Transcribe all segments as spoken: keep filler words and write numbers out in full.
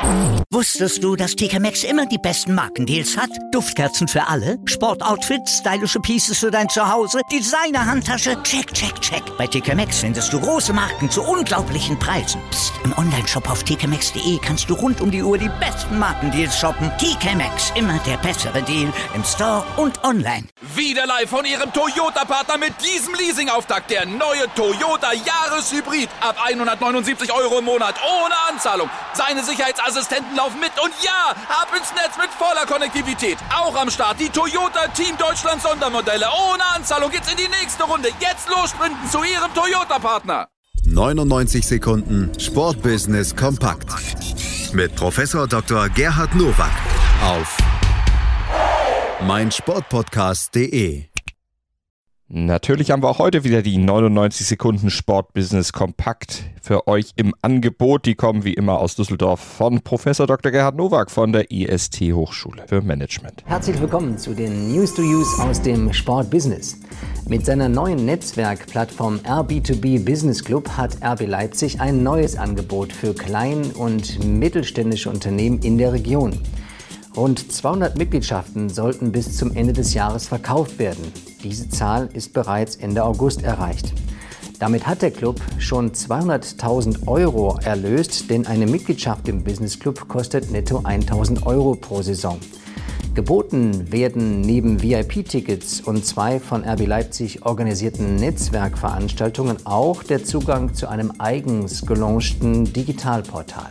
Wusstest du, dass T K Maxx immer die besten Markendeals hat? Duftkerzen für alle, Sportoutfits, stylische Pieces für dein Zuhause, Designer-Handtasche, check, check, check. Bei T K Maxx findest du große Marken zu unglaublichen Preisen. Psst. Im Onlineshop auf t k maxx punkt d e kannst du rund um die Uhr die besten Markendeals shoppen. T K Maxx, immer der bessere Deal im Store und online. Wieder live von Ihrem Toyota-Partner mit diesem Leasing-Auftakt. Der neue Toyota Jahreshybrid. Ab hundertneunundsiebzig Euro im Monat. Ohne Anzahlung. Seine Sicherheitsassistenten laufen mit. Und ja, ab ins Netz mit voller Konnektivität. Auch am Start die Toyota Team Deutschland Sondermodelle. Ohne Anzahlung geht's in die nächste Runde. Jetzt los sprinten zu Ihrem Toyota-Partner. neunundneunzig Sekunden Sportbusiness kompakt. Mit Professor Doktor Gerhard Nowak auf meinsportpodcast punkt de. Natürlich haben wir auch heute wieder die neunundneunzig Sekunden Sportbusiness kompakt für euch im Angebot. Die kommen wie immer aus Düsseldorf von Professor Doktor Gerhard Nowak von der I S T Hochschule für Management. Herzlich willkommen zu den News to Use aus dem Sportbusiness. Mit seiner neuen Netzwerkplattform R B zwei B Business Club hat R B Leipzig ein neues Angebot für klein- und mittelständische Unternehmen in der Region. Rund zweihundert Mitgliedschaften sollten bis zum Ende des Jahres verkauft werden. Diese Zahl ist bereits Ende August erreicht. Damit hat der Club schon zweihunderttausend Euro erlöst, denn eine Mitgliedschaft im Business Club kostet netto tausend Euro pro Saison. Geboten werden neben V I P-Tickets und zwei von R B Leipzig organisierten Netzwerkveranstaltungen auch der Zugang zu einem eigens gelaunchten Digitalportal.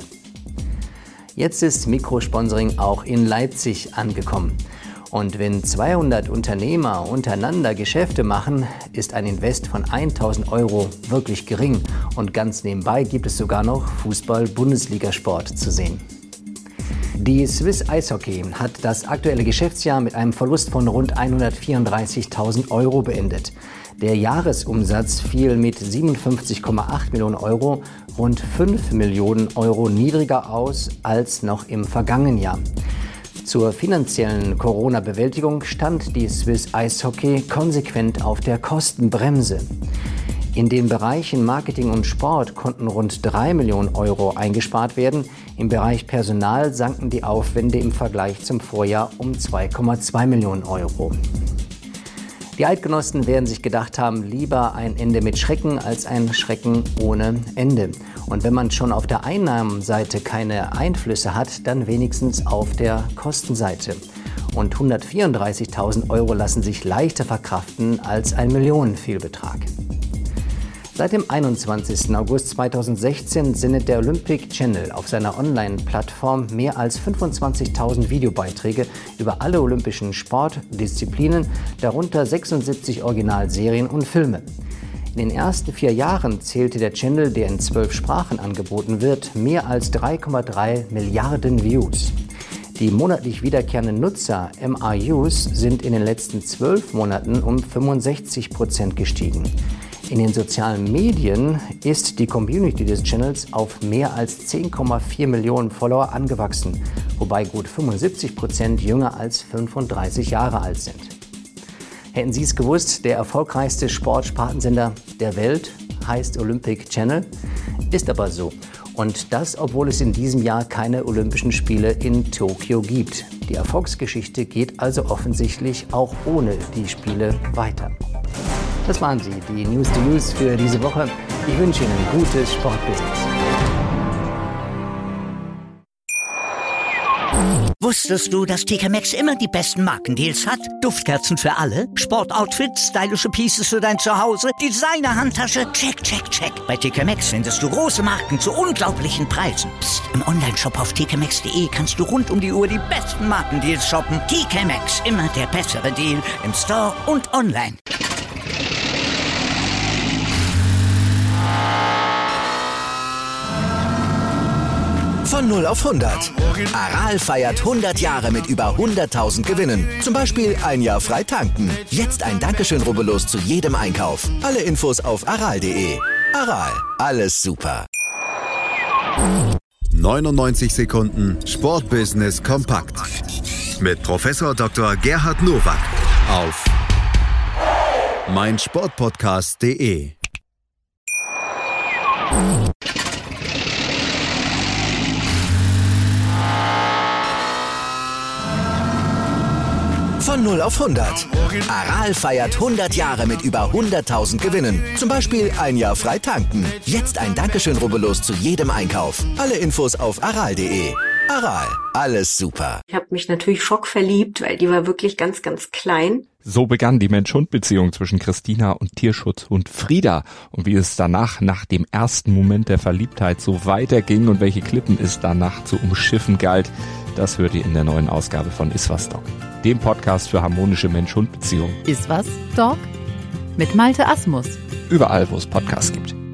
Jetzt ist Mikrosponsoring auch in Leipzig angekommen. Und wenn zweihundert Unternehmer untereinander Geschäfte machen, ist ein Invest von tausend Euro wirklich gering. Und ganz nebenbei gibt es sogar noch Fußball-Bundesligasport zu sehen. Die Swiss Eishockey hat das aktuelle Geschäftsjahr mit einem Verlust von rund hundertvierunddreißigtausend Euro beendet. Der Jahresumsatz fiel mit siebenundfünfzig Komma acht Millionen Euro rund fünf Millionen Euro niedriger aus als noch im vergangenen Jahr. Zur finanziellen Corona-Bewältigung stand die Swiss Eishockey konsequent auf der Kostenbremse. In den Bereichen Marketing und Sport konnten rund drei Millionen Euro eingespart werden. Im Bereich Personal sanken die Aufwände im Vergleich zum Vorjahr um zwei Komma zwei Millionen Euro. Die Eidgenossen werden sich gedacht haben, lieber ein Ende mit Schrecken als ein Schrecken ohne Ende. Und wenn man schon auf der Einnahmenseite keine Einflüsse hat, dann wenigstens auf der Kostenseite. Und hundertvierunddreißigtausend Euro lassen sich leichter verkraften als ein Millionenfehlbetrag. Seit dem einundzwanzigsten August zweitausendsechzehn sendet der Olympic Channel auf seiner Online-Plattform mehr als fünfundzwanzigtausend Videobeiträge über alle olympischen Sportdisziplinen, darunter sechsundsiebzig Originalserien und Filme. In den ersten vier Jahren zählte der Channel, der in zwölf Sprachen angeboten wird, mehr als drei Komma drei Milliarden Views. Die monatlich wiederkehrenden Nutzer, M A Us, sind in den letzten zwölf Monaten um fünfundsechzig Prozent gestiegen. In den sozialen Medien ist die Community des Channels auf mehr als zehn Komma vier Millionen Follower angewachsen, wobei gut fünfundsiebzig Prozent jünger als fünfunddreißig Jahre alt sind. Hätten Sie es gewusst, der erfolgreichste Sportspartensender der Welt heißt Olympic Channel? Ist aber so. Und das, obwohl es in diesem Jahr keine Olympischen Spiele in Tokio gibt. Die Erfolgsgeschichte geht also offensichtlich auch ohne die Spiele weiter. Das waren sie, die News to Use für diese Woche. Ich wünsche Ihnen gutes Sportbusiness. Wusstest du, dass T K Maxx immer die besten Markendeals hat? Duftkerzen für alle, Sportoutfits, stylische Pieces für dein Zuhause, Designer-Handtasche, check, check, check. Bei T K Maxx findest du große Marken zu unglaublichen Preisen. Psst. Im Onlineshop auf t k maxx punkt d e kannst du rund um die Uhr die besten Markendeals shoppen. T K Maxx, immer der bessere Deal im Store und online. Von null auf hundert. Aral feiert hundert Jahre mit über hunderttausend Gewinnen. Zum Beispiel ein Jahr frei tanken. Jetzt ein Dankeschön, rubbellos zu jedem Einkauf. Alle Infos auf aral punkt de. Aral, alles super. neunundneunzig Sekunden Sportbusiness kompakt. Mit Professor Doktor Gerhard Nowak auf meinsportpodcast punkt de. Von null auf hundert. Aral feiert hundert Jahre mit über hunderttausend Gewinnen. Zum Beispiel ein Jahr frei tanken. Jetzt ein Dankeschön, rubbellos zu jedem Einkauf. Alle Infos auf aral punkt de. Aral, alles super. Ich habe mich natürlich schockverliebt, weil die war wirklich ganz, ganz klein. So begann die Mensch-Hund-Beziehung zwischen Christina und Tierschutzhund Frieda. Und wie es danach, nach dem ersten Moment der Verliebtheit, so weiterging und welche Klippen es danach zu umschiffen galt, das hört ihr in der neuen Ausgabe von Iswas Dog, dem Podcast für harmonische Mensch-Hund-Beziehungen. Iswas Dog? Mit Malte Asmus. Überall, wo es Podcasts gibt.